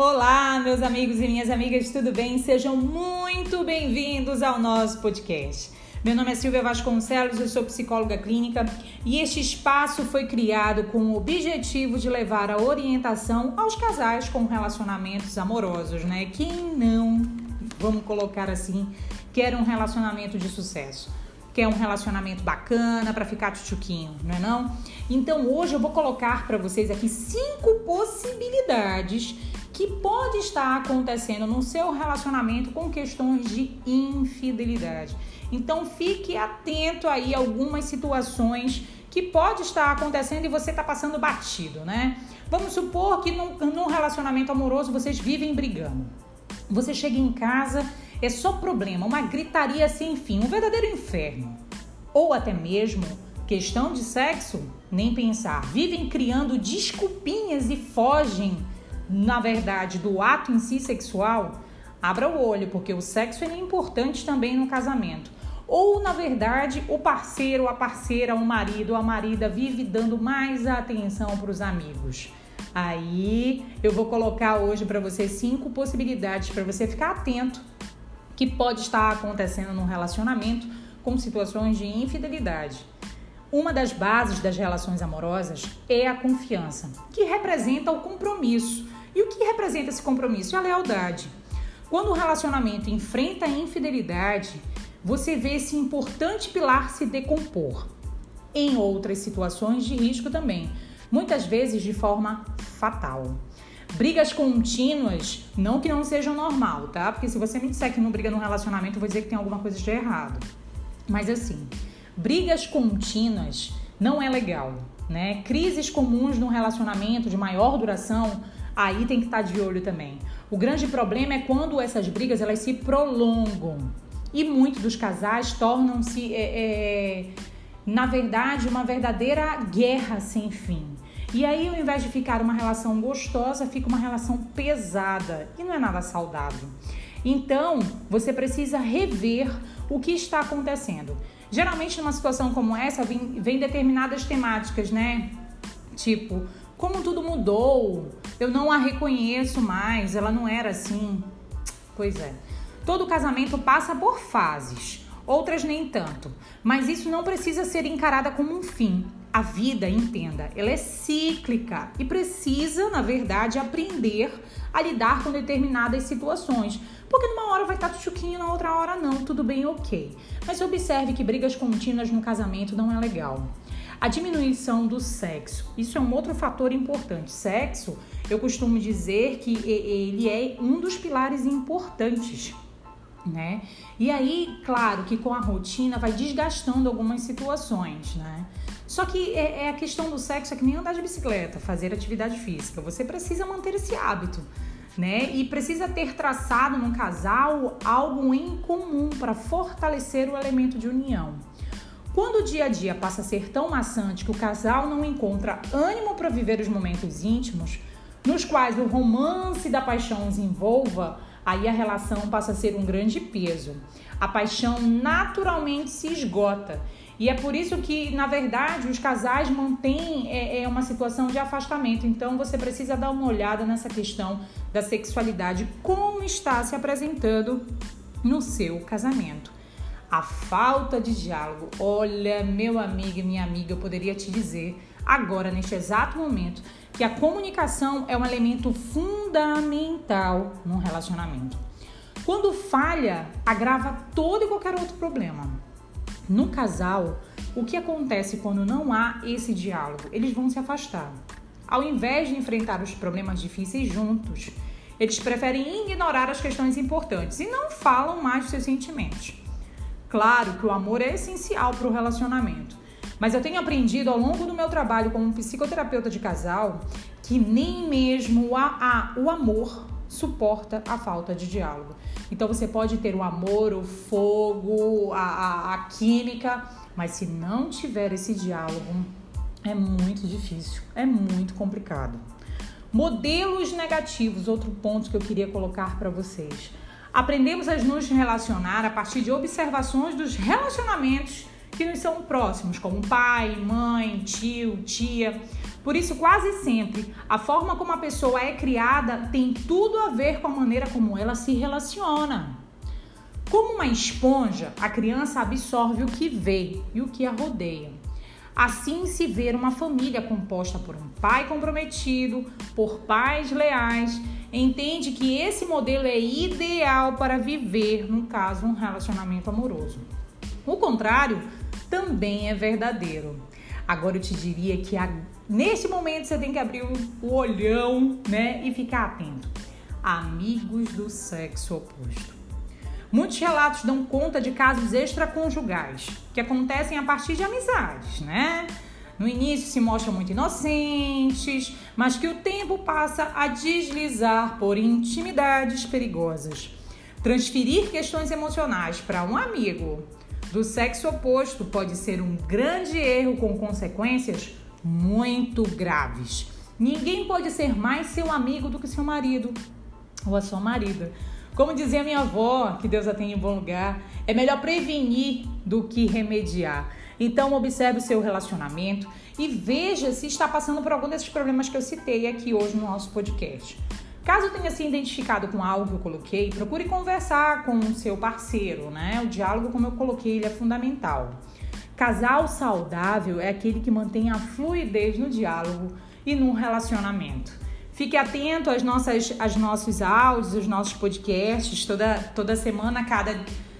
Olá, meus amigos e minhas amigas, tudo bem? Sejam muito bem-vindos ao nosso podcast. Meu nome é Silvia Vasconcelos, eu sou psicóloga clínica e este espaço foi criado com o objetivo de levar a orientação aos casais com relacionamentos amorosos, né? Quem não, vamos colocar assim, quer um relacionamento de sucesso? Quer um relacionamento bacana para ficar tchutchuquinho, não é não? Então hoje eu vou colocar para vocês aqui 5 possibilidades que pode estar acontecendo no seu relacionamento com questões de infidelidade. Então fique atento aí a algumas situações que pode estar acontecendo e você está passando batido, né? Vamos supor que num relacionamento amoroso vocês vivem brigando. Você chega em casa, é só problema, uma gritaria sem fim, um verdadeiro inferno. Ou até mesmo questão de sexo, nem pensar. Vivem criando desculpinhas e fogem, na verdade, do ato em si sexual. Abra o olho, porque o sexo é importante também no casamento. Ou, na verdade, o parceiro, a parceira, o marido, a marida vive dando mais atenção para os amigos. Aí eu vou colocar hoje para você 5 possibilidades para você ficar atento que pode estar acontecendo no relacionamento com situações de infidelidade. Uma das bases das relações amorosas é a confiança, que representa o compromisso. E o que representa esse compromisso? É a lealdade. Quando o relacionamento enfrenta a infidelidade, você vê esse importante pilar se decompor. Em outras situações de risco também, muitas vezes de forma fatal. Brigas contínuas, não que não sejam normal, tá? Porque se você me disser que não briga num relacionamento, eu vou dizer que tem alguma coisa de errado. Mas assim, brigas contínuas não é legal, né? Crises comuns num relacionamento de maior duração, aí tem que estar de olho também. O grande problema é quando essas brigas elas se prolongam. E muitos dos casais tornam-se, na verdade, uma verdadeira guerra sem fim. E aí, ao invés de ficar uma relação gostosa, fica uma relação pesada. E não é nada saudável. Então, você precisa rever o que está acontecendo. Geralmente, numa situação como essa, vem determinadas temáticas, né? Tipo, como tudo mudou, eu não a reconheço mais, ela não era assim. Pois é. Todo casamento passa por fases, outras nem tanto. Mas isso não precisa ser encarada como um fim. A vida, entenda, ela é cíclica e precisa, na verdade, aprender a lidar com determinadas situações. Porque numa hora vai estar tchutchuquinho, na outra hora não, tudo bem, ok. Mas observe que brigas contínuas no casamento não é legal. A diminuição do sexo, isso é um outro fator importante. Sexo, eu costumo dizer que ele é um dos pilares importantes, né? E aí, claro que com a rotina vai desgastando algumas situações, né? Só que a questão do sexo é que nem andar de bicicleta, fazer atividade física. Você precisa manter esse hábito, né? E precisa ter traçado no casal algo em comum para fortalecer o elemento de união. Quando o dia a dia passa a ser tão maçante que o casal não encontra ânimo para viver os momentos íntimos, nos quais o romance da paixão os envolva, aí a relação passa a ser um grande peso. A paixão naturalmente se esgota. E é por isso que, na verdade, os casais mantêm uma situação de afastamento. Então, você precisa dar uma olhada nessa questão da sexualidade, como está se apresentando no seu casamento. A falta de diálogo. Olha, meu amigo e minha amiga, eu poderia te dizer agora, neste exato momento, que a comunicação é um elemento fundamental num relacionamento. Quando falha, agrava todo e qualquer outro problema. No casal, o que acontece quando não há esse diálogo? Eles vão se afastar. Ao invés de enfrentar os problemas difíceis juntos, eles preferem ignorar as questões importantes e não falam mais dos seus sentimentos. Claro que o amor é essencial para o relacionamento, mas eu tenho aprendido ao longo do meu trabalho como psicoterapeuta de casal que nem mesmo o amor suporta a falta de diálogo. Então você pode ter o amor, o fogo, a química, mas se não tiver esse diálogo, é muito difícil, é muito complicado. Modelos negativos, outro ponto que eu queria colocar para vocês. Aprendemos a nos relacionar a partir de observações dos relacionamentos que nos são próximos, como pai, mãe, tio, tia. Por isso, quase sempre, a forma como a pessoa é criada tem tudo a ver com a maneira como ela se relaciona. Como uma esponja, a criança absorve o que vê e o que a rodeia. Assim se vê uma família composta por um pai comprometido, por pais leais, entende que esse modelo é ideal para viver, no caso, um relacionamento amoroso. O contrário também é verdadeiro. Agora eu te diria que neste momento você tem que abrir o olhão, né, e ficar atento. Amigos do sexo oposto. Muitos relatos dão conta de casos extraconjugais que acontecem a partir de amizades, né? No início se mostram muito inocentes, mas que o tempo passa a deslizar por intimidades perigosas. Transferir questões emocionais para um amigo do sexo oposto pode ser um grande erro com consequências muito graves. Ninguém pode ser mais seu amigo do que seu marido ou a sua marida. Como dizia minha avó, que Deus a tenha em bom lugar, é melhor prevenir do que remediar. Então, observe o seu relacionamento e veja se está passando por algum desses problemas que eu citei aqui hoje no nosso podcast. Caso tenha se identificado com algo que eu coloquei, procure conversar com o seu parceiro, né? O diálogo, como eu coloquei, ele é fundamental. Casal saudável é aquele que mantém a fluidez no diálogo e no relacionamento. Fique atento aos nossos áudios, aos nossos podcasts. Toda semana, a cada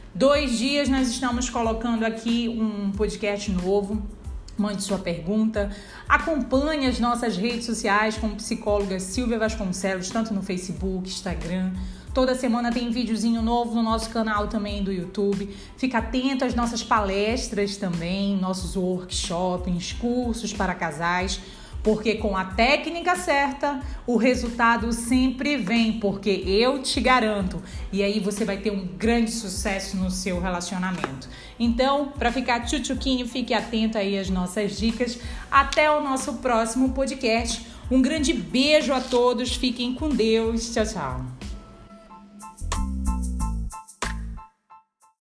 2 dias, nós estamos colocando aqui um podcast novo. Mande sua pergunta. Acompanhe as nossas redes sociais como psicóloga Silvia Vasconcelos, tanto no Facebook, Instagram. Toda semana tem videozinho novo no nosso canal também do YouTube. Fica atento às nossas palestras também, nossos workshops, cursos para casais. Porque com a técnica certa, o resultado sempre vem, porque eu te garanto. E aí você vai ter um grande sucesso no seu relacionamento. Então, para ficar tchutchuquinho, fique atento aí às nossas dicas. Até o nosso próximo podcast. Um grande beijo a todos, fiquem com Deus. Tchau, tchau.